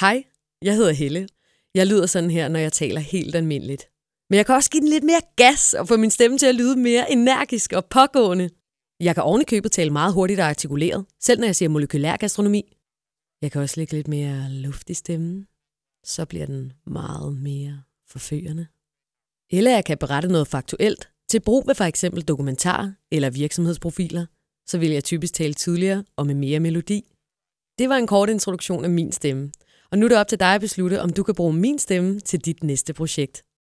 Hej, jeg hedder Helle. Jeg lyder sådan her, når jeg taler helt almindeligt. Men jeg kan også give den lidt mere gas og få min stemme til at lyde mere energisk og pågående. Jeg kan ovenikøbet tale meget hurtigt og artikuleret, selv når jeg siger molekylær gastronomi. Jeg kan også lægge lidt mere luft i stemmen. Så bliver den meget mere forførende. Eller jeg kan berette noget faktuelt til brug ved for eksempel dokumentarer eller virksomhedsprofiler. Så vil jeg typisk tale tydeligere og med mere melodi. Det var en kort introduktion af min stemme. Og nu er det op til dig at beslutte, om du kan bruge min stemme til dit næste projekt.